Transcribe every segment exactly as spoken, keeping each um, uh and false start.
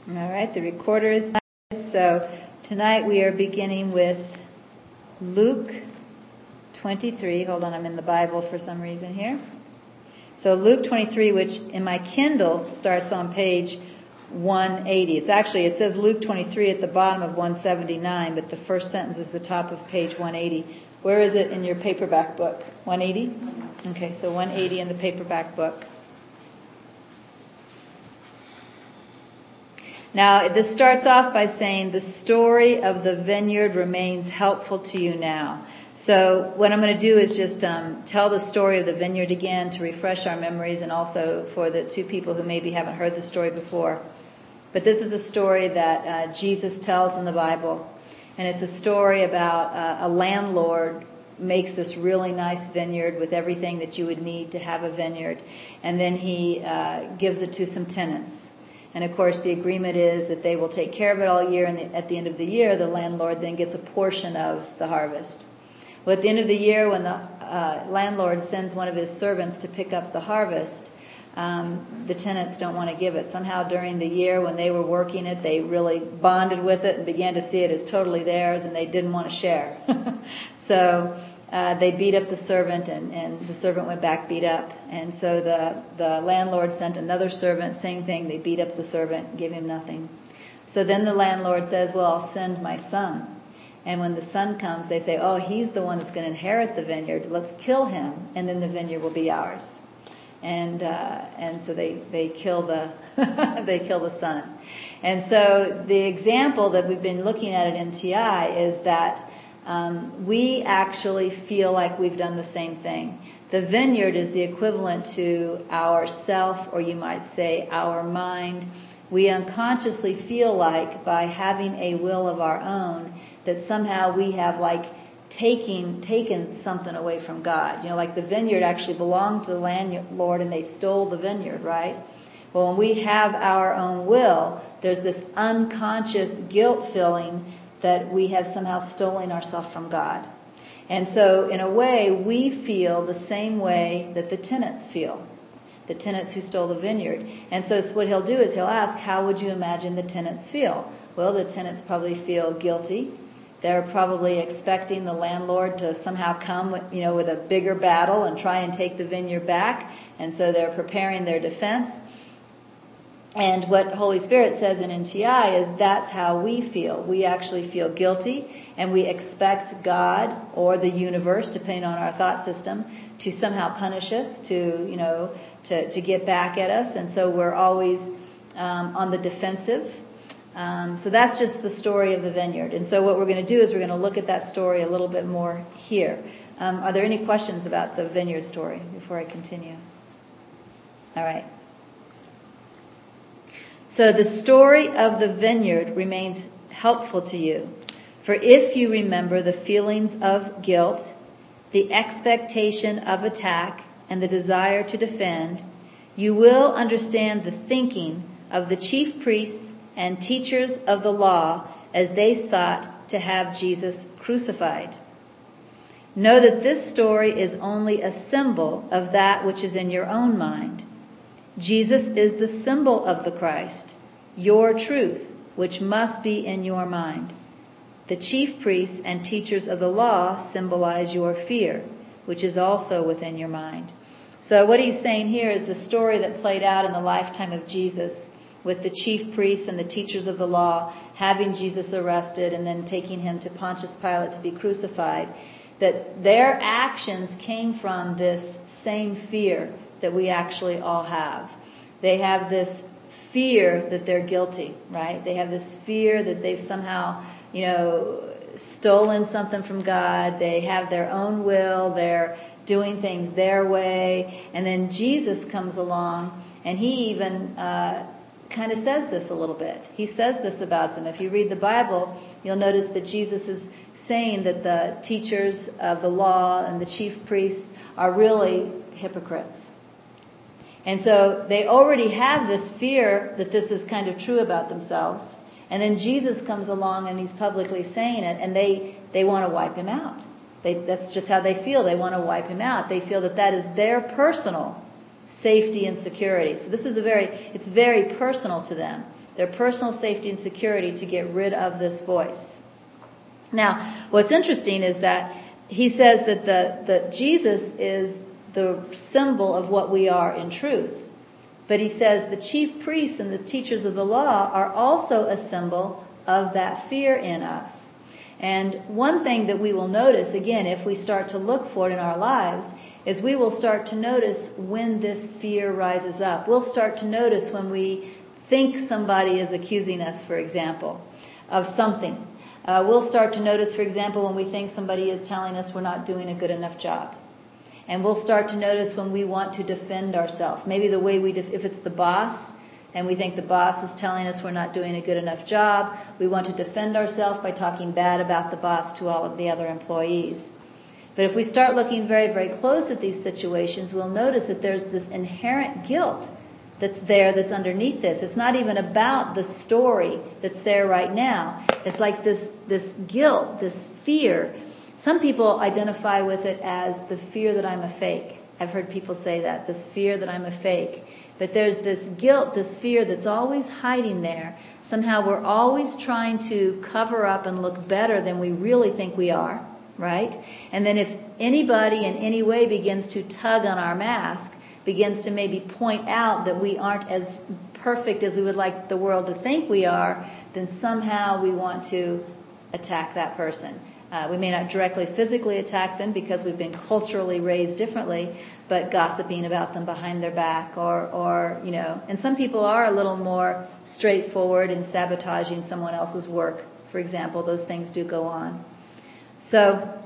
All right, the recorder is started. So tonight we are beginning with Luke twenty-three. Hold on, I'm in the Bible for some reason here. So Luke twenty-three, which in my Kindle starts on page one eighty. It's actually, it says Luke twenty-three at the bottom of one seventy-nine, but the first sentence is the top of page one eighty. Where is it in your paperback book? one eighty? Okay, so one eighty in the paperback book. Now, this starts off by saying the story of the vineyard remains helpful to you now. So what I'm going to do is just um, tell the story of the vineyard again to refresh our memories, and also for the two people who maybe haven't heard the story before. But this is a story that uh, Jesus tells in the Bible. And it's a story about uh, a landlord makes this really nice vineyard with everything that you would need to have a vineyard. And then he uh, gives it to some tenants. And of course, the agreement is that they will take care of it all year, and at the end of the year, the landlord then gets a portion of the harvest. Well, at the end of the year, when the uh, landlord sends one of his servants to pick up the harvest, um, the tenants don't want to give it. Somehow during the year when they were working it, they really bonded with it and began to see it as totally theirs, and they didn't want to share. So Uh, they beat up the servant, and, and the servant went back beat up. And so the, the landlord sent another servant, same thing. They beat up the servant, give him nothing. So then the landlord says, well, I'll send my son. And when the son comes, they say, oh, he's the one that's going to inherit the vineyard. Let's kill him, and then the vineyard will be ours. And uh, and so they, they kill the they kill the son. And so the example that we've been looking at at M T I is that Um, we actually feel like we've done the same thing. The vineyard is the equivalent to our self, or you might say our mind. We unconsciously feel like by having a will of our own that somehow we have like taking, taken something away from God. You know, like the vineyard actually belonged to the landlord and they stole the vineyard, right? Well, when we have our own will, there's this unconscious guilt feeling that we have somehow stolen ourselves from God. And so, in a way, we feel the same way that the tenants feel, the tenants who stole the vineyard. And so what he'll do is he'll ask, how would you imagine the tenants feel? Well, the tenants probably feel guilty. They're probably expecting the landlord to somehow come, with, you know, with a bigger battle and try and take the vineyard back. And so they're preparing their defense. And what Holy Spirit says in N T I is that's how we feel. We actually feel guilty, and we expect God or the universe, depending on our thought system, to somehow punish us, to, you know, to, to get back at us. And so we're always um, on the defensive. Um, so that's just the story of the vineyard. And so what we're going to do is we're going to look at that story a little bit more here. Um, are there any questions about the vineyard story before I continue? All right. So the story of the vineyard remains helpful to you. For if you remember the feelings of guilt, the expectation of attack, and the desire to defend, you will understand the thinking of the chief priests and teachers of the law as they sought to have Jesus crucified. Know that this story is only a symbol of that which is in your own mind. Jesus is the symbol of the Christ, your truth, which must be in your mind. The chief priests and teachers of the law symbolize your fear, which is also within your mind. So what he's saying here is the story that played out in the lifetime of Jesus, with the chief priests and the teachers of the law having Jesus arrested and then taking him to Pontius Pilate to be crucified, that their actions came from this same fear that we actually all have. They have this fear that they're guilty, right? They have this fear that they've somehow, you know, stolen something from God. They have their own will. They're doing things their way. And then Jesus comes along, and he even uh, kind of says this a little bit. He says this about them. If you read the Bible, you'll notice that Jesus is saying that the teachers of the law and the chief priests are really hypocrites. And so they already have this fear that this is kind of true about themselves. And then Jesus comes along and he's publicly saying it, and they, they want to wipe him out. They, that's just how they feel. They want to wipe him out. They feel that that is their personal safety and security. So this is a very, it's very personal to them. their personal safety and security to get rid of this voice. Now, what's interesting is that he says that the that Jesus is the symbol of what we are in truth. But he says the chief priests and the teachers of the law are also a symbol of that fear in us. And one thing that we will notice, again, if we start to look for it in our lives, is we will start to notice when this fear rises up. We'll start to notice when we think somebody is accusing us, for example, of something. Uh, we'll start to notice, for example, when we think somebody is telling us we're not doing a good enough job. And we'll start to notice when we want to defend ourselves. Maybe the way we, def- if it's the boss, and we think the boss is telling us we're not doing a good enough job, we want to defend ourselves by talking bad about the boss to all of the other employees. But if we start looking very, very close at these situations, we'll notice that there's this inherent guilt that's there, that's underneath this. It's not even about the story that's there right now. It's like this, this guilt, this fear. Some people identify with it as the fear that I'm a fake. I've heard people say that, this fear that I'm a fake. But there's this guilt, this fear that's always hiding there. Somehow we're always trying to cover up and look better than we really think we are, right? And then if anybody in any way begins to tug on our mask, begins to maybe point out that we aren't as perfect as we would like the world to think we are, then somehow we want to attack that person. Uh, we may not directly physically attack them because we've been culturally raised differently, but gossiping about them behind their back or, or, you know, and some people are a little more straightforward in sabotaging someone else's work, for example. Those things do go on. So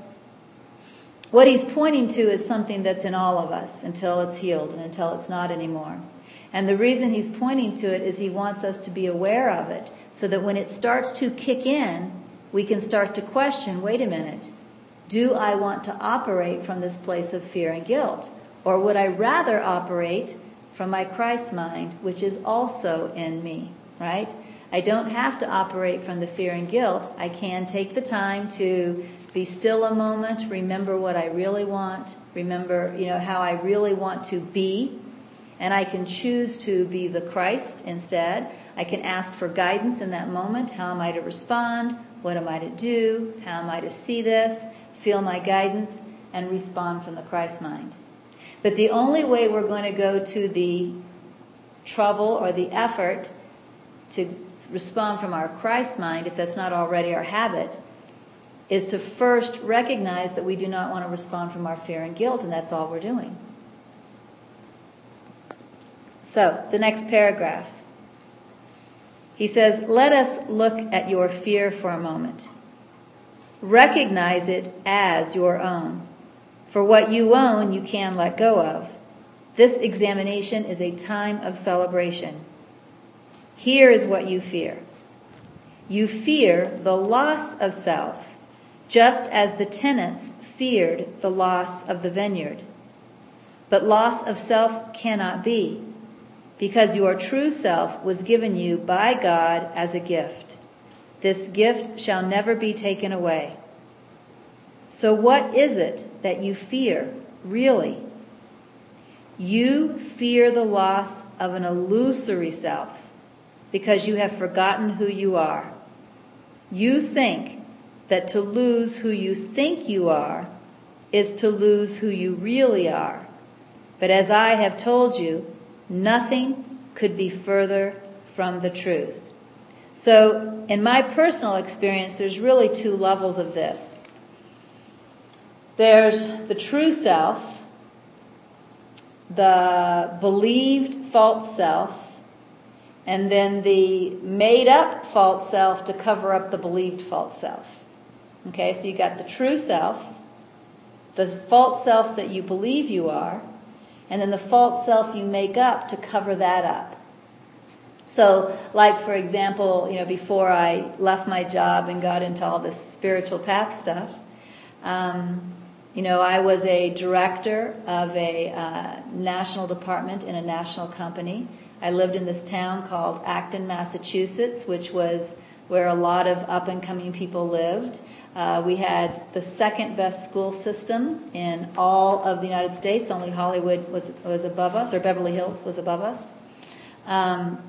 what he's pointing to is something that's in all of us until it's healed and until it's not anymore. And the reason he's pointing to it is he wants us to be aware of it so that when it starts to kick in, we can start to question, wait a minute, do I want to operate from this place of fear and guilt? Or would I rather operate from my Christ mind, which is also in me, right? I don't have to operate from the fear and guilt. I can take the time to be still a moment, remember what I really want, remember, you know, how I really want to be, and I can choose to be the Christ instead. I can ask for guidance in that moment. How am I to respond? What am I to do? How am I to see this? Feel my guidance and respond from the Christ mind. But the only way we're going to go to the trouble or the effort to respond from our Christ mind, if that's not already our habit, is to first recognize that we do not want to respond from our fear and guilt, and that's all we're doing. So, the next paragraph. He says, let us look at your fear for a moment. Recognize it as your own. For what you own, you can let go of. This examination is a time of celebration. Here is what you fear. You fear the loss of self, just as the tenants feared the loss of the vineyard. But loss of self cannot be, because your true self was given you by God as a gift. This gift shall never be taken away. So what is it that you fear, really? You fear the loss of an illusory self, because you have forgotten who you are. You think that to lose who you think you are is to lose who you really are. But as I have told you, nothing could be further from the truth. So, in my personal experience, there's really two levels of this. There's the true self, the believed false self, and then the made-up false self to cover up the believed false self. Okay, so you got the true self, the false self that you believe you are, and then the false self you make up to cover that up. So, like, for example, you know, before I left my job and got into all this spiritual path stuff, um, you know, I was a director of a uh, national department in a national company. I lived in this town called Acton, Massachusetts, which was where a lot of up-and-coming people lived. Uh, we had the second best school system in all of the United States. Only Hollywood was was above us, or Beverly Hills was above us. Um,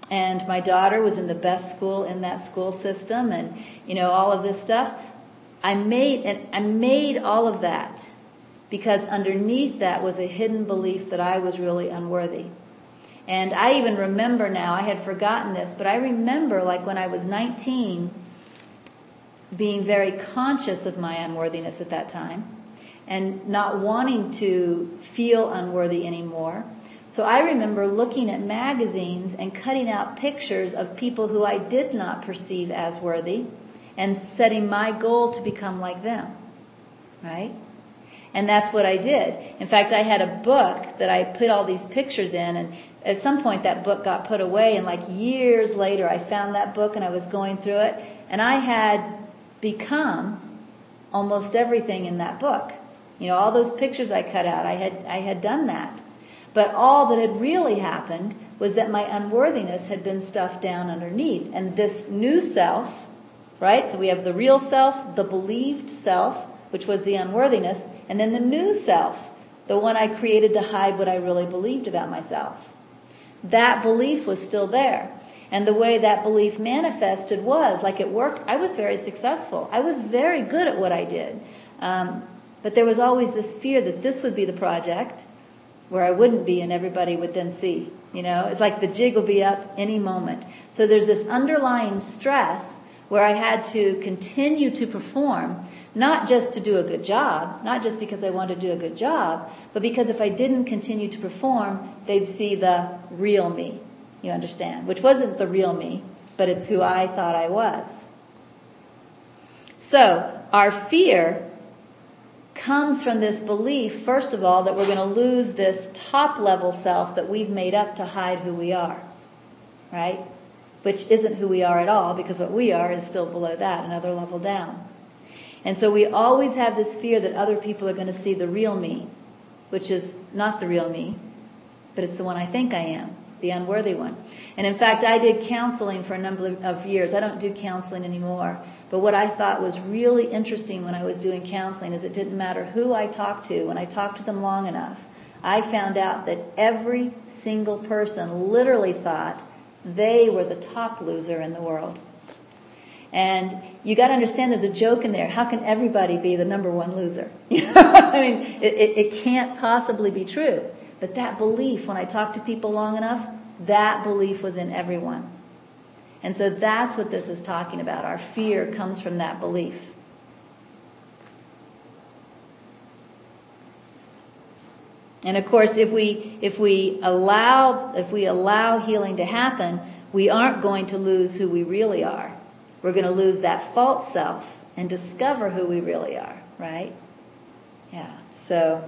and my daughter was in the best school in that school system, and, you know, all of this stuff. I made, and I made all of that because underneath that was a hidden belief that I was really unworthy. And I even remember now, I had forgotten this, but I remember like when I was nineteen, being very conscious of my unworthiness at that time and not wanting to feel unworthy anymore. So I remember looking at magazines and cutting out pictures of people who I did not perceive as worthy and setting my goal to become like them, right? And that's what I did. In fact, I had a book that I put all these pictures in, and at some point that book got put away, and like years later I found that book and I was going through it, and I had become almost everything in that book. You know, all those pictures I cut out, I had I had done that. But all that had really happened was that my unworthiness had been stuffed down underneath. And this new self, right? So we have the real self, the believed self, which was the unworthiness, and then the new self, the one I created to hide what I really believed about myself. That belief was still there. And the way that belief manifested was, like it worked, I was very successful. I was very good at what I did. Um, but there was always this fear that this would be the project where I wouldn't be and everybody would then see. You know, it's like the jig will be up any moment. So there's this underlying stress where I had to continue to perform, not just to do a good job, not just because I wanted to do a good job, but because if I didn't continue to perform, they'd see the real me, you understand, which wasn't the real me, but it's who I thought I was. So our fear comes from this belief, first of all, that we're going to lose this top level self that we've made up to hide who we are, right? Which isn't who we are at all, because what we are is still below that, another level down. And so we always have this fear that other people are going to see the real me, which is not the real me, but it's the one I think I am, the unworthy one. And in fact, I did counseling for a number of years. I don't do counseling anymore. But what I thought was really interesting when I was doing counseling is it didn't matter who I talked to. When I talked to them long enough, I found out that every single person literally thought they were the top loser in the world. And you got to understand there's a joke in there. How can everybody be the number one loser? You know? I mean, it, it, it can't possibly be true. But that belief, when I talked to people long enough, that belief was in everyone. And so that's what this is talking about. Our fear comes from that belief. And of course, if we if we allow if we allow healing to happen, we aren't going to lose who we really are. We're going to lose that false self and discover who we really are, right? Yeah. So,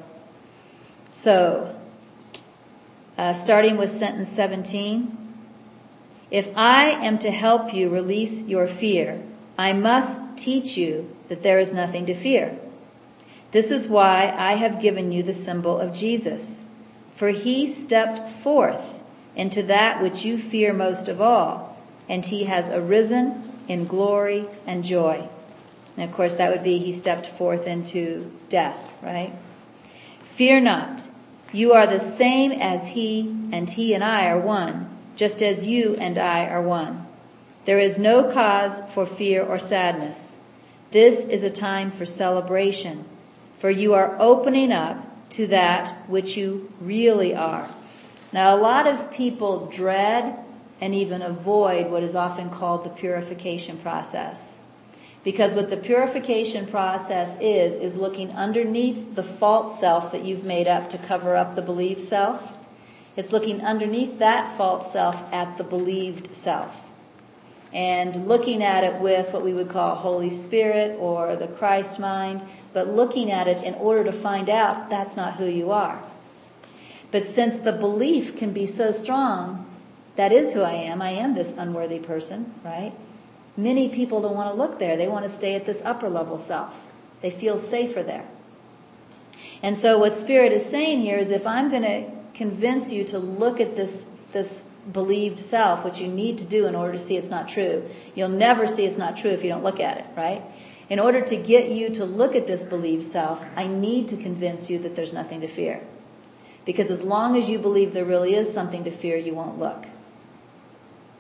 so uh, starting with sentence seventeen. If I am to help you release your fear, I must teach you that there is nothing to fear. This is why I have given you the symbol of Jesus. For he stepped forth into that which you fear most of all, and he has arisen in glory and joy. And of course that would be he stepped forth into death, right? Fear not. You are the same as he, and he and I are one, just as you and I are one. There is no cause for fear or sadness. This is a time for celebration, for you are opening up to that which you really are. Now, a lot of people dread and even avoid what is often called the purification process. Because what the purification process is, is looking underneath the false self that you've made up to cover up the believed self. It's looking underneath that false self at the believed self. And looking at it with what we would call Holy Spirit or the Christ mind, but looking at it in order to find out that's not who you are. But since the belief can be so strong, that is who I am, I am this unworthy person, right? Many people don't want to look there. They want to stay at this upper level self. They feel safer there. And so what Spirit is saying here is if I'm going to convince you to look at this this believed self, which you need to do in order to see it's not true. You'll never see it's not true if you don't look at it, right? In order to get you to look at this believed self, I need to convince you that there's nothing to fear. Because as long as you believe there really is something to fear, you won't look.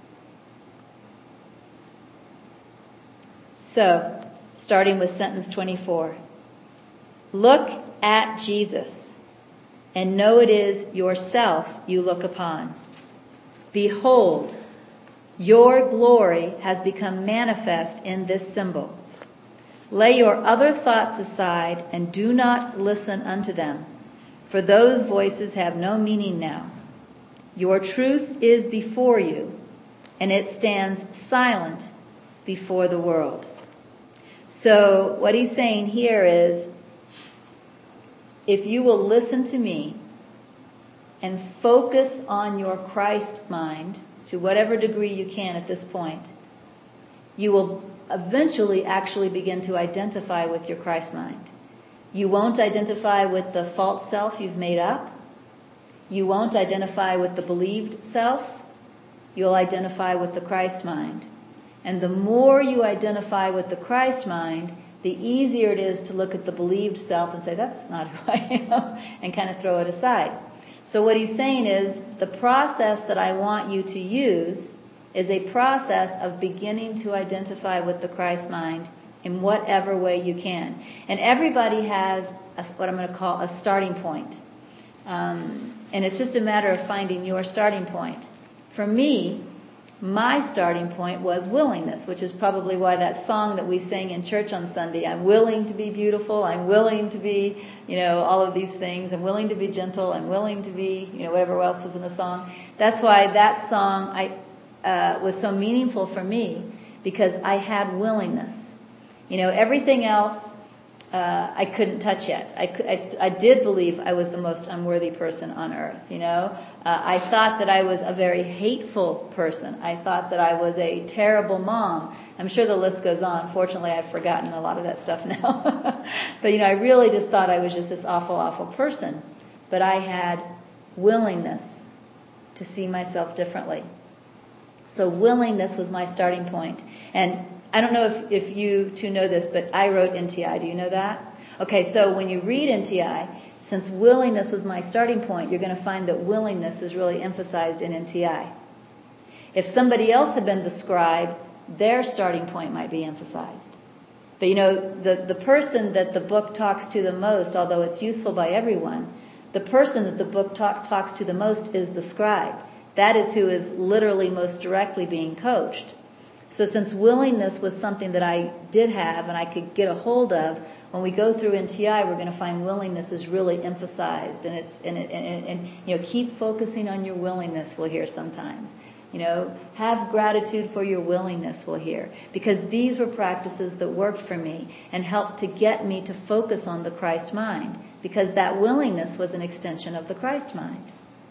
So, starting with sentence twenty-four. Look at Jesus and know it is yourself you look upon. Behold, your glory has become manifest in this symbol. Lay your other thoughts aside and do not listen unto them, for those voices have no meaning now. Your truth is before you, and it stands silent before the world. So what he's saying here is, if you will listen to me and focus on your Christ mind to whatever degree you can at this point, you will eventually actually begin to identify with your Christ mind. You won't identify with the false self you've made up. You won't identify with the believed self. You'll identify with the Christ mind. And the more you identify with the Christ mind, the easier it is to look at the believed self and say, that's not who I am, and kind of throw it aside. So what he's saying is, the process that I want you to use is a process of beginning to identify with the Christ mind in whatever way you can. And everybody has a, what I'm going to call a starting point. Um, and it's just a matter of finding your starting point. For me, my starting point was willingness, which is probably why that song that we sang in church on Sunday, I'm willing to be beautiful, I'm willing to be, you know, all of these things, I'm willing to be gentle, I'm willing to be, you know, whatever else was in the song. That's why that song I uh, was so meaningful for me, because I had willingness. You know, everything else uh, I couldn't touch yet. I, could, I, st- I did believe I was the most unworthy person on earth, you know. Uh, I thought that I was a very hateful person. I thought that I was a terrible mom. I'm sure the list goes on. Fortunately, I've forgotten a lot of that stuff now. But, you know, I really just thought I was just this awful, awful person. But I had willingness to see myself differently. So willingness was my starting point. And I don't know if, if you two know this, but I wrote N T I. Do you know that? Okay, so when you read N T I, since willingness was my starting point, you're going to find that willingness is really emphasized in N T I. If somebody else had been the scribe, their starting point might be emphasized. But you know, the, the person that the book talks to the most, although it's useful by everyone, the person that the book talk, talks to the most is the scribe. That is who is literally most directly being coached. So since willingness was something that I did have and I could get a hold of, when we go through N T I, we're going to find willingness is really emphasized, and it's and, and, and, and you know, keep focusing on your willingness. We'll hear sometimes, you know, have gratitude for your willingness. We'll hear, because these were practices that worked for me and helped to get me to focus on the Christ mind, because that willingness was an extension of the Christ mind.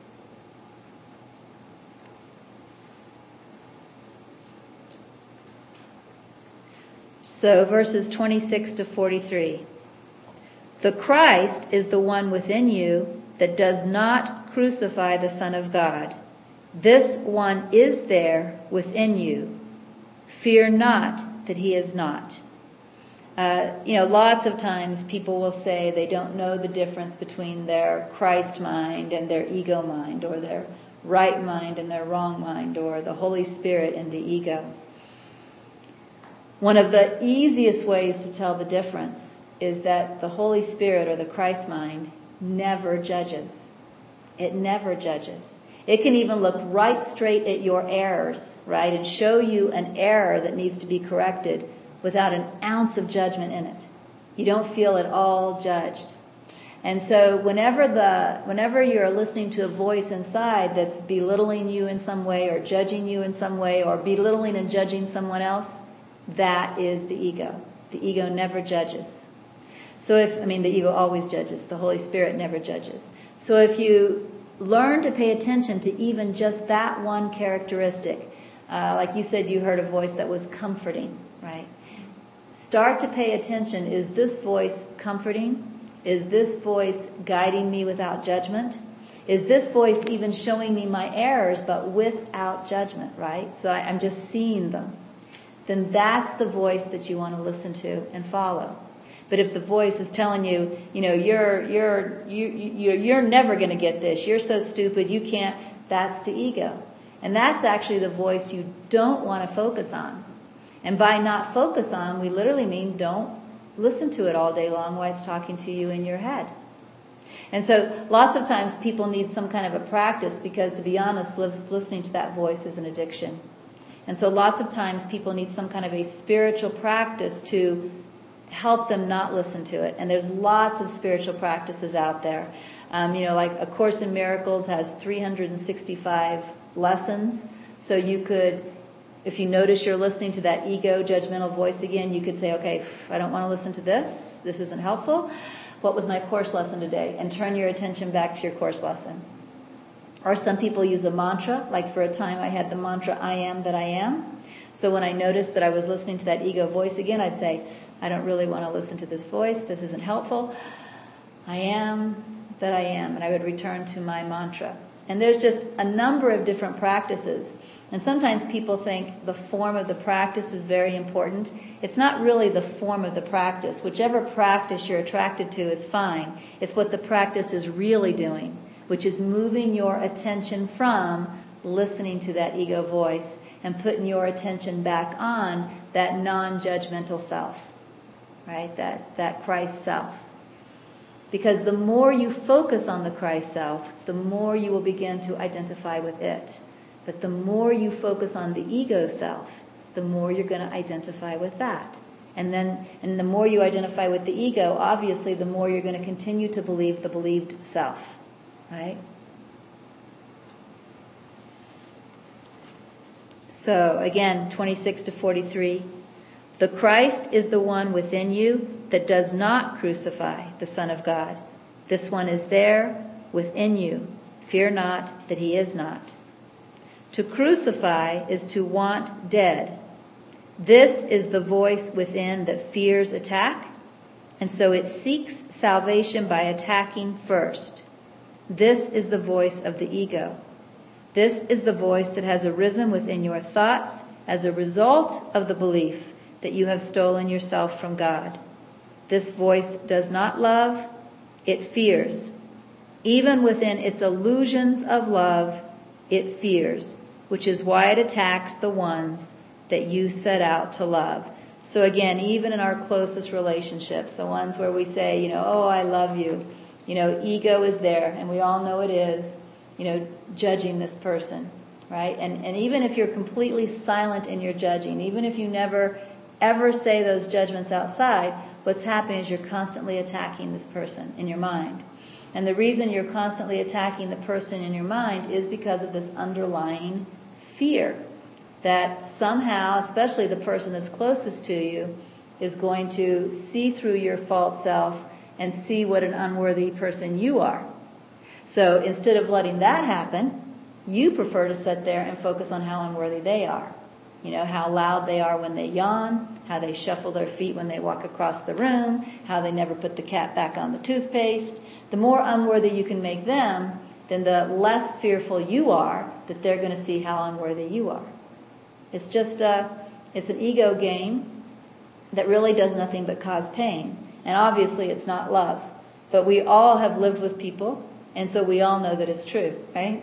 So verses twenty-six to forty-three. The Christ is the one within you that does not crucify the Son of God. This one is there within you. Fear not that he is not. Uh, you know, lots of times people will say they don't know the difference between their Christ mind and their ego mind, or their right mind and their wrong mind, or the Holy Spirit and the ego. One of the easiest ways to tell the difference is that the Holy Spirit, or the Christ mind, never judges. It never judges. It can even look right straight at your errors, right, and show you an error that needs to be corrected without an ounce of judgment in it. You don't feel at all judged. And so whenever the whenever you're listening to a voice inside that's belittling you in some way, or judging you in some way, or belittling and judging someone else, that is the ego. The ego never judges. So if, I mean, the ego always judges. The Holy Spirit never judges. So if you learn to pay attention to even just that one characteristic, uh, like you said, you heard a voice that was comforting, right? Start to pay attention. Is this voice comforting? Is this voice guiding me without judgment? Is this voice even showing me my errors, but without judgment, right? So I, I'm just seeing them. Then that's the voice that you want to listen to and follow. But if the voice is telling you, you know, you're you're you you're, you're never going to get this, you're so stupid, you can't, that's the ego. And that's actually the voice you don't want to focus on. And by not focus on, we literally mean don't listen to it all day long while it's talking to you in your head. And so lots of times people need some kind of a practice because, to be honest, listening to that voice is an addiction. And so lots of times people need some kind of a spiritual practice to help them not listen to it. And there's lots of spiritual practices out there. Um, you know, like A Course in Miracles has three hundred sixty-five lessons. So you could, if you notice you're listening to that ego judgmental voice again, you could say, okay, I don't want to listen to this. This isn't helpful. What was my course lesson today? And turn your attention back to your course lesson. Or some people use a mantra. Like for a time I had the mantra, I am that I am. So when I noticed that I was listening to that ego voice again, I'd say, I don't really want to listen to this voice. This isn't helpful. I am that I am. And I would return to my mantra. And there's just a number of different practices. And sometimes people think the form of the practice is very important. It's not really the form of the practice. Whichever practice you're attracted to is fine. It's what the practice is really doing, which is moving your attention from listening to that ego voice and putting your attention back on that non-judgmental self, right? That, that Christ self. Because the more you focus on the Christ self, the more you will begin to identify with it. But the more you focus on the ego self, the more you're going to identify with that. And then, and the more you identify with the ego, obviously the more you're going to continue to believe the believed self, right? So again, twenty-six to forty-three. The Christ is the one within you that does not crucify the Son of God. This one is there within you. Fear not that he is not. To crucify is to want dead. This is the voice within that fears attack, and so it seeks salvation by attacking first. This is the voice of the ego. This is the voice that has arisen within your thoughts as a result of the belief that you have stolen yourself from God. This voice does not love, it fears. Even within its illusions of love, it fears, which is why it attacks the ones that you set out to love. So again, even in our closest relationships, the ones where we say, you know, oh, I love you, you know, ego is there, and we all know it is, you know, judging this person, right? And, and even if you're completely silent in your judging, even if you never ever say those judgments outside, what's happening is you're constantly attacking this person in your mind. And the reason you're constantly attacking the person in your mind is because of this underlying fear that somehow, especially the person that's closest to you, is going to see through your false self and see what an unworthy person you are. So instead of letting that happen, you prefer to sit there and focus on how unworthy they are. You know, how loud they are when they yawn, how they shuffle their feet when they walk across the room, how they never put the cap back on the toothpaste. The more unworthy you can make them, then the less fearful you are that they're going to see how unworthy you are. It's just a, it's an ego game that really does nothing but cause pain. And obviously it's not love. But we all have lived with people, and so we all know that it's true, right?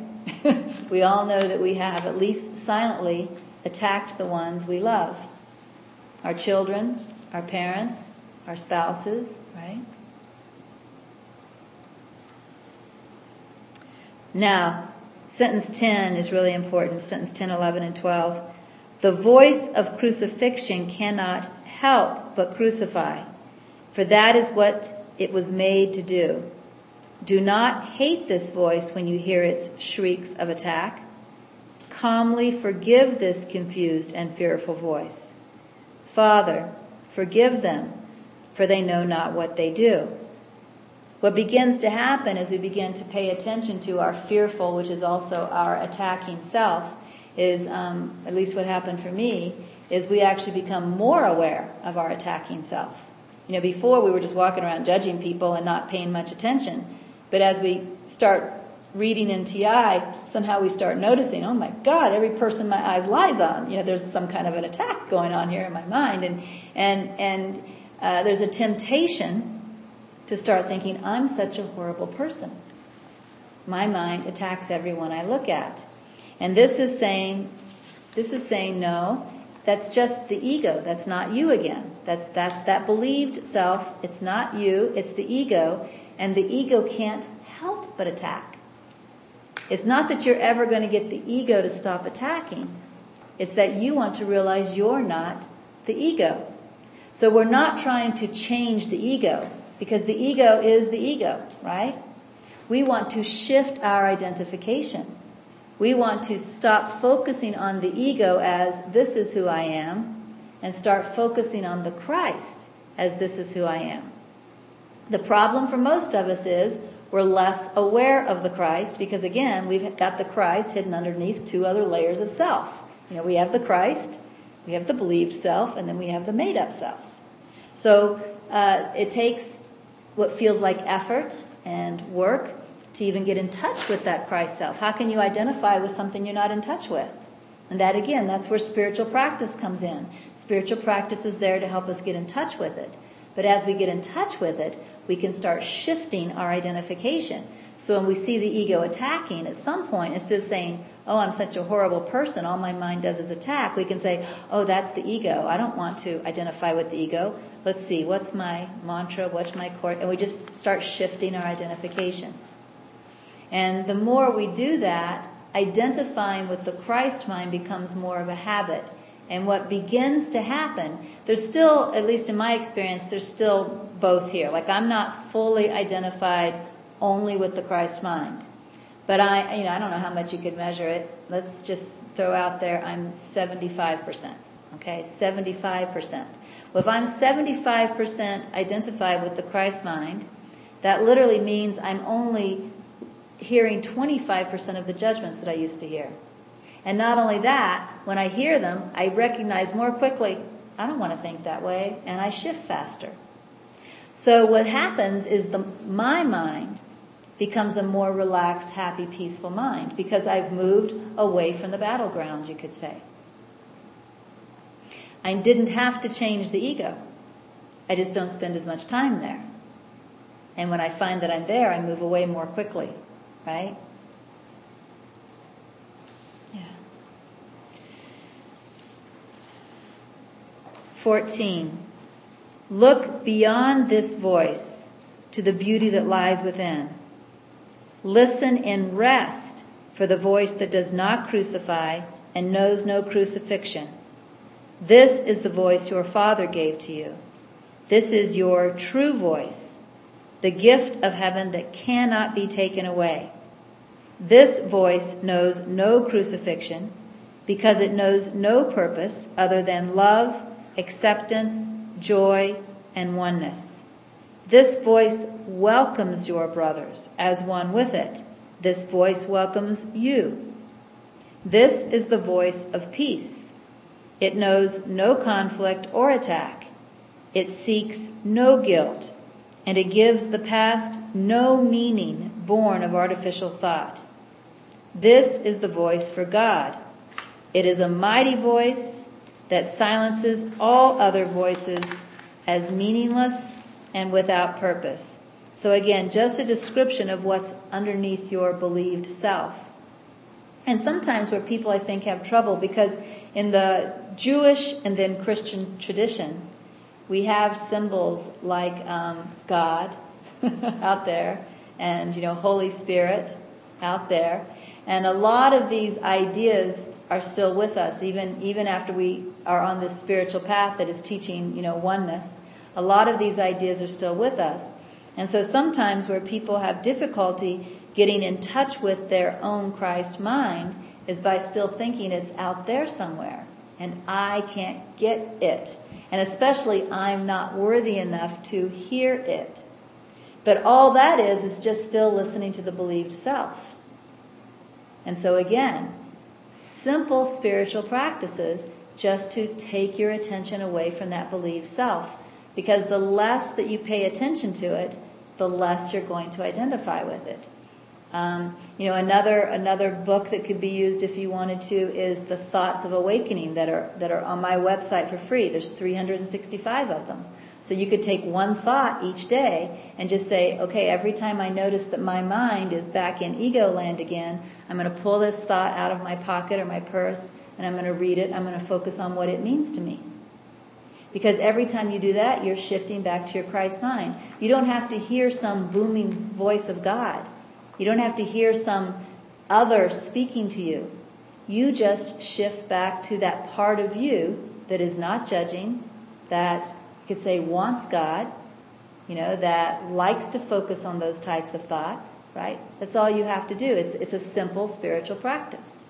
We all know that we have, at least silently, attacked the ones we love. Our children, our parents, our spouses, right? Now, sentence ten is really important. Sentence ten, eleven, and twelve. The voice of crucifixion cannot help but crucify, for that is what it was made to do. Do not hate this voice when you hear its shrieks of attack. Calmly forgive this confused and fearful voice. Father, forgive them, for they know not what they do. What begins to happen as we begin to pay attention to our fearful, which is also our attacking self, is, um, at least what happened for me, is we actually become more aware of our attacking self. You know, before we were just walking around judging people and not paying much attention. But as we start reading in T I, somehow we start noticing, oh my God, every person my eyes lies on, you know, there's some kind of an attack going on here in my mind. And, and, and, uh, there's a temptation to start thinking, I'm such a horrible person. My mind attacks everyone I look at. And this is saying, this is saying, no, that's just the ego. That's not you again. That's, that's that believed self. It's not you. It's the ego. And the ego can't help but attack. It's not that you're ever going to get the ego to stop attacking. It's that you want to realize you're not the ego. So we're not trying to change the ego, because the ego is the ego, right? We want to shift our identification. We want to stop focusing on the ego as this is who I am, and start focusing on the Christ as this is who I am. The problem for most of us is we're less aware of the Christ, because again, we've got the Christ hidden underneath two other layers of self. You know, we have the Christ, we have the believed self, and then we have the made up self. So uh, it takes what feels like effort and work to even get in touch with that Christ self. How can you identify with something you're not in touch with? And that again, that's where spiritual practice comes in. Spiritual practice is there to help us get in touch with it. But as we get in touch with it, we can start shifting our identification. So when we see the ego attacking, at some point, instead of saying, oh, I'm such a horrible person, all my mind does is attack, we can say, oh, that's the ego. I don't want to identify with the ego. Let's see, what's my mantra, what's my core? And we just start shifting our identification. And the more we do that, identifying with the Christ mind becomes more of a habit. And what begins to happen, there's still, at least in my experience, there's still both here. Like I'm not fully identified only with the Christ mind. But I, you know, I don't know how much you could measure it. Let's just throw out there, I'm seventy-five percent. Okay, seventy-five percent. Well, if I'm seventy-five percent identified with the Christ mind, that literally means I'm only hearing twenty-five percent of the judgments that I used to hear. And not only that, when I hear them, I recognize more quickly, I don't want to think that way, and I shift faster. So what happens is the my mind becomes a more relaxed, happy, peaceful mind, because I've moved away from the battleground, you could say. I didn't have to change the ego. I just don't spend as much time there. And when I find that I'm there, I move away more quickly, right? Yeah. fourteen. Look beyond this voice to the beauty that lies within. Listen in rest for the voice that does not crucify and knows no crucifixion. This is the voice your Father gave to you. This is your true voice, the gift of heaven that cannot be taken away. This voice knows no crucifixion because it knows no purpose other than love, acceptance, joy, and oneness. This voice welcomes your brothers as one with it. This voice welcomes you. This is the voice of peace. It knows no conflict or attack. It seeks no guilt, and it gives the past no meaning born of artificial thought. This is the voice for God. It is a mighty voice that silences all other voices as meaningless and without purpose. So again, just a description of what's underneath your believed self. And sometimes where people, I think, have trouble, because in the Jewish and then Christian tradition, we have symbols like um, God out there, and, you know, Holy Spirit out there. And a lot of these ideas are still with us, even even after we are on this spiritual path that is teaching, you know, oneness. A lot of these ideas are still with us. And so sometimes where people have difficulty getting in touch with their own Christ mind is by still thinking it's out there somewhere, and I can't get it. And especially, I'm not worthy enough to hear it. But all that is, is just still listening to the believed self. And so again, simple spiritual practices just to take your attention away from that believed self. Because the less that you pay attention to it, the less you're going to identify with it. Um, you know, another another book that could be used if you wanted to is the Thoughts of Awakening that are that are on my website for free. There's three hundred sixty-five of them. So you could take one thought each day and just say, okay, every time I notice that my mind is back in ego land again, I'm going to pull this thought out of my pocket or my purse. I'm and I'm going to read it. I'm going to focus on what it means to me. Because every time you do that, you're shifting back to your Christ mind. You don't have to hear some booming voice of God. You don't have to hear some other speaking to you. You just shift back to that part of you that is not judging, that you could say wants God, you know, that likes to focus on those types of thoughts, right? That's all you have to do. It's, it's a simple spiritual practice.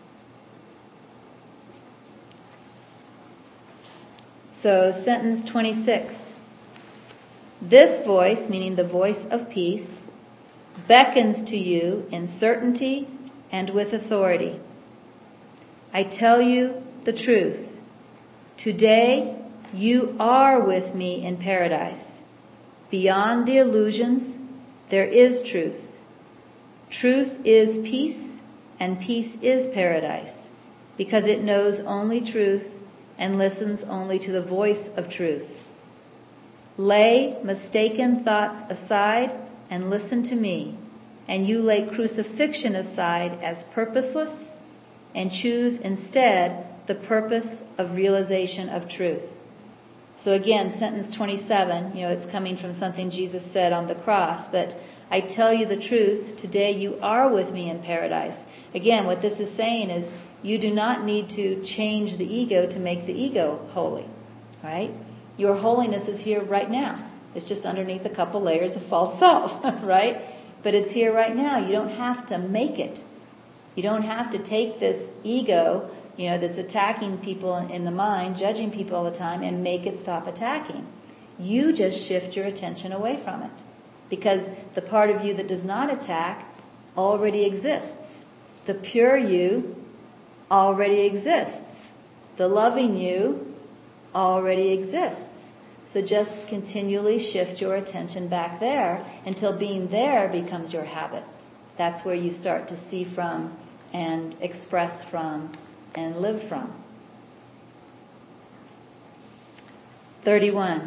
So, sentence twenty-six. This voice, meaning the voice of peace, beckons to you in certainty and with authority. I tell you the truth. Today you are with me in paradise. Beyond the illusions, there is truth. Truth is peace, and peace is paradise, because it knows only truth and listens only to the voice of truth. Lay mistaken thoughts aside and listen to me, and you lay crucifixion aside as purposeless and choose instead the purpose of realization of truth. So again, sentence twenty-seven, you know, it's coming from something Jesus said on the cross, but I tell you the truth, today you are with me in paradise. Again, what this is saying is you do not need to change the ego to make the ego holy, right? Your holiness is here right now. It's just underneath a couple layers of false self, right? But it's here right now. You don't have to make it. You don't have to take this ego, you know, that's attacking people in the mind, judging people all the time, and make it stop attacking. You just shift your attention away from it. Because the part of you that does not attack already exists. The pure you already exists. The loving you already exists. So just continually shift your attention back there until being there becomes your habit. That's where you start to see from and express from and live from. thirty-one.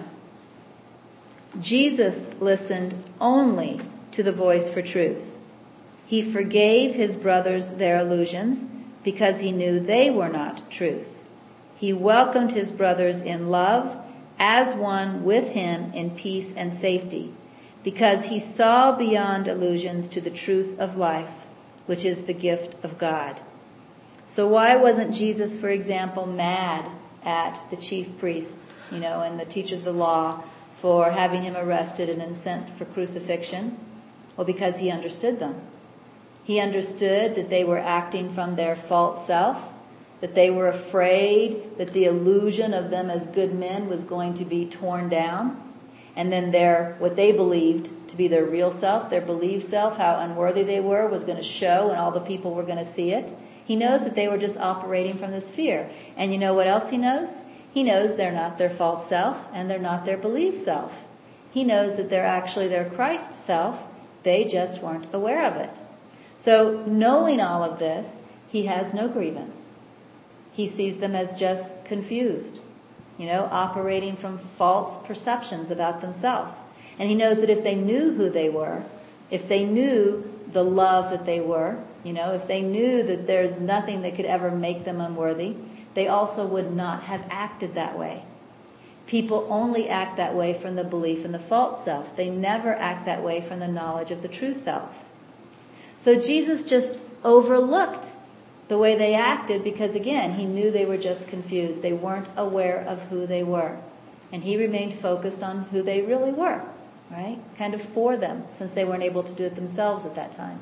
Jesus listened only to the voice for truth. He forgave his brothers their illusions because he knew they were not truth. He welcomed his brothers in love as one with him in peace and safety, because he saw beyond illusions to the truth of life, which is the gift of God. So why wasn't Jesus, for example, mad at the chief priests, you know, and the teachers of the law for having him arrested and then sent for crucifixion? Well, because he understood them. He understood that they were acting from their false self, that they were afraid that the illusion of them as good men was going to be torn down, and then their, what they believed to be their real self, their believed self, how unworthy they were, was going to show and all the people were going to see it. He knows that they were just operating from this fear. And you know what else he knows? He knows they're not their false self and they're not their believed self. He knows that they're actually their Christ self. They just weren't aware of it. So knowing all of this, he has no grievance. He sees them as just confused, you know, operating from false perceptions about themselves. And he knows that if they knew who they were, if they knew the love that they were, you know, if they knew that there's nothing that could ever make them unworthy, they also would not have acted that way. People only act that way from the belief in the false self. They never act that way from the knowledge of the true self. So Jesus just overlooked the way they acted because, again, he knew they were just confused. They weren't aware of who they were. And he remained focused on who they really were, right? Kind of for them, since they weren't able to do it themselves at that time.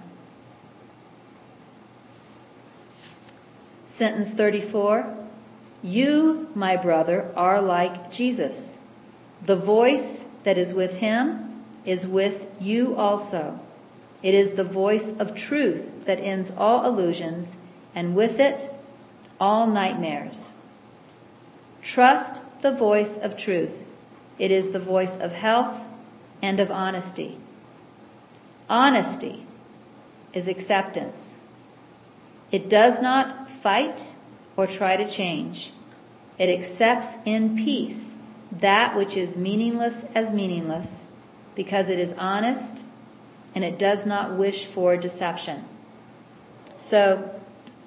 Sentence thirty-four. You, my brother, are like Jesus. The voice that is with him is with you also. It is the voice of truth that ends all illusions, and with it, all nightmares. Trust the voice of truth. It is the voice of health and of honesty. Honesty is acceptance. It does not fight or try to change. It accepts in peace that which is meaningless as meaningless, because it is honest and it does not wish for deception. So,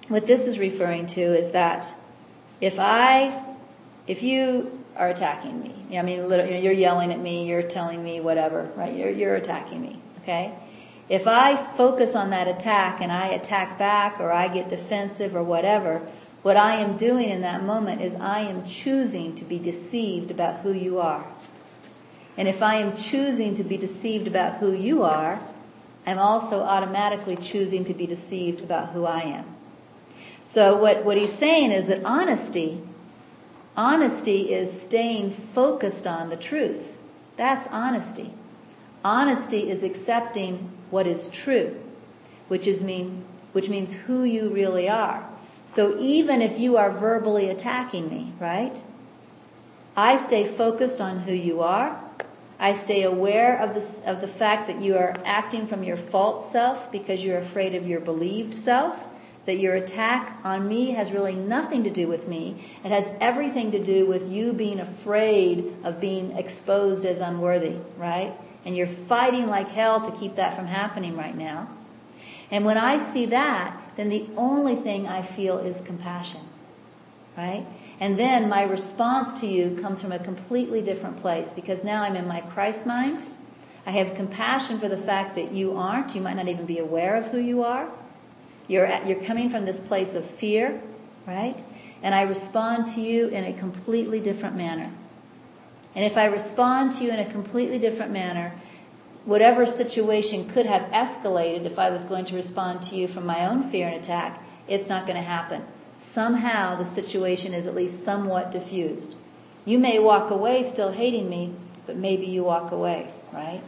what this is referring to is that if I, if you are attacking me, I mean, literally, you're yelling at me, you're telling me whatever, right? You're, you're attacking me, okay? If I focus on that attack and I attack back or I get defensive or whatever, what I am doing in that moment is I am choosing to be deceived about who you are. And if I am choosing to be deceived about who you are, I'm also automatically choosing to be deceived about who I am. So what, what he's saying is that honesty, honesty is staying focused on the truth. That's honesty. Honesty is accepting what is true, which is mean, which means who you really are. So even if you are verbally attacking me, right? I stay focused on who you are. I stay aware of the, of the fact that you are acting from your false self because you're afraid of your believed self, that your attack on me has really nothing to do with me. It has everything to do with you being afraid of being exposed as unworthy, right? And you're fighting like hell to keep that from happening right now. And when I see that, then the only thing I feel is compassion, right? And then my response to you comes from a completely different place because now I'm in my Christ mind. I have compassion for the fact that you aren't. You might not even be aware of who you are. You're at, you're coming from this place of fear, right? And I respond to you in a completely different manner. And if I respond to you in a completely different manner, whatever situation could have escalated if I was going to respond to you from my own fear and attack, it's not going to happen. Somehow the situation is at least somewhat diffused. You may walk away still hating me, but maybe you walk away, right?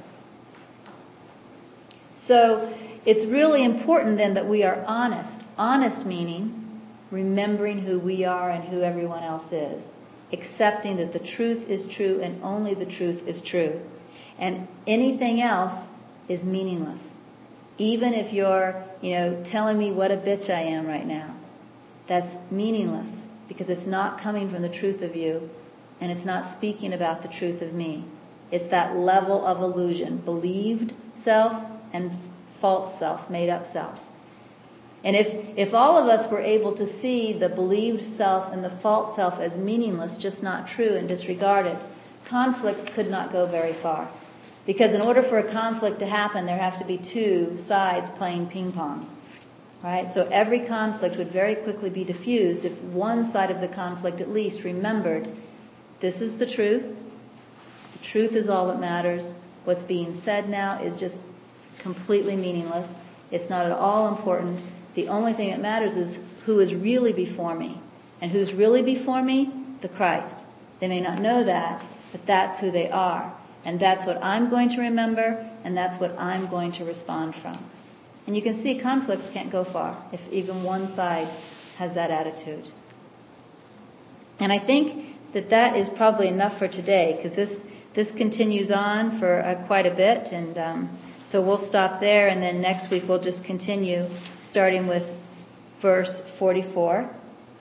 So it's really important then that we are honest. Honest meaning remembering who we are and who everyone else is. Accepting that the truth is true and only the truth is true. And anything else is meaningless. Even if you're, you know, telling me what a bitch I am right now. That's meaningless because it's not coming from the truth of you and it's not speaking about the truth of me. It's that level of illusion, believed self and false self, made up self. And if, if all of us were able to see the believed self and the false self as meaningless, just not true and disregarded, conflicts could not go very far. Because in order for a conflict to happen, there have to be two sides playing ping pong. Right? So every conflict would very quickly be diffused if one side of the conflict at least remembered, this is the truth. The truth is all that matters. What's being said now is just completely meaningless. It's not at all important. The only thing that matters is who is really before me. And who's really before me? The Christ. They may not know that, but that's who they are. And that's what I'm going to remember, and that's what I'm going to respond from. And you can see conflicts can't go far if even one side has that attitude. And I think that that is probably enough for today because this this continues on for uh, quite a bit. And um, so we'll stop there, and then next week we'll just continue starting with verse forty-four.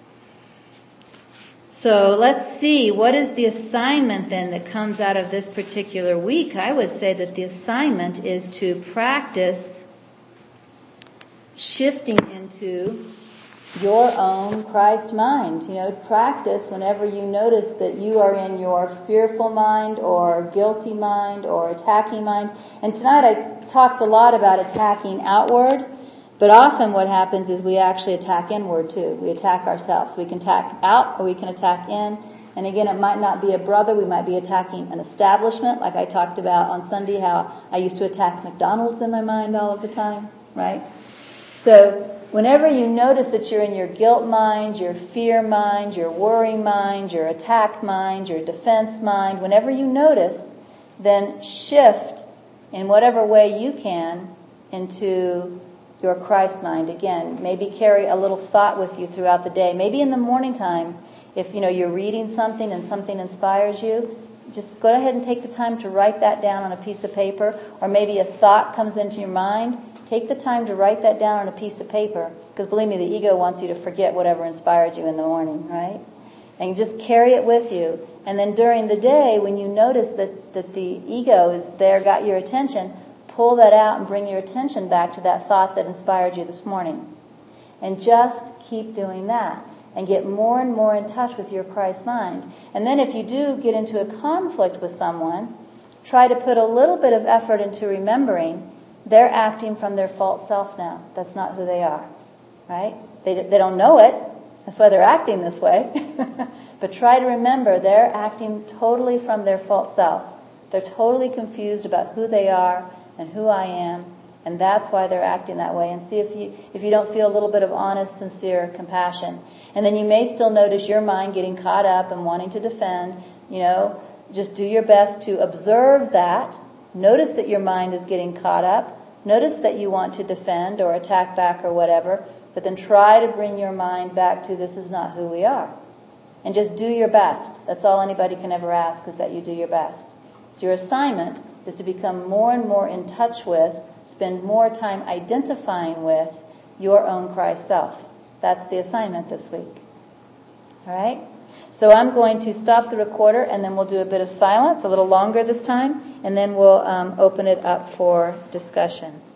So let's see, what is the assignment then that comes out of this particular week? I would say that the assignment is to practice shifting into your own Christ mind. You know, practice whenever you notice that you are in your fearful mind or guilty mind or attacking mind. And tonight I talked a lot about attacking outward, but often what happens is we actually attack inward too. We attack ourselves. We can attack out or we can attack in. And again, it might not be a brother. We might be attacking an establishment, like I talked about on Sunday, how I used to attack McDonald's in my mind all of the time, right? So whenever you notice that you're in your guilt mind, your fear mind, your worry mind, your attack mind, your defense mind, whenever you notice, then shift in whatever way you can into your Christ mind. Again, maybe carry a little thought with you throughout the day. Maybe in the morning time, if you know you're reading something and something inspires you, just go ahead and take the time to write that down on a piece of paper. Or maybe a thought comes into your mind. Take the time to write that down on a piece of paper. Because believe me, the ego wants you to forget whatever inspired you in the morning, right? And just carry it with you. And then during the day, when you notice that, that the ego is there, got your attention, pull that out and bring your attention back to that thought that inspired you this morning. And just keep doing that and get more and more in touch with your Christ mind. And then if you do get into a conflict with someone, try to put a little bit of effort into remembering they're acting from their false self now. That's not who they are, right? They, they don't know it. That's why they're acting this way. But try to remember they're acting totally from their false self. They're totally confused about who they are and who I am, and that's why they're acting that way. And see if you if you don't feel a little bit of honest, sincere compassion. And then you may still notice your mind getting caught up and wanting to defend. You know, just do your best to observe that. Notice that your mind is getting caught up. Notice that you want to defend or attack back or whatever. But then try to bring your mind back to this is not who we are. And just do your best. That's all anybody can ever ask, is that you do your best. So your assignment is to become more and more in touch with, spend more time identifying with your own Christ self. That's the assignment this week. All right? So I'm going to stop the recorder, and then we'll do a bit of silence, a little longer this time, and then we'll um, open it up for discussion.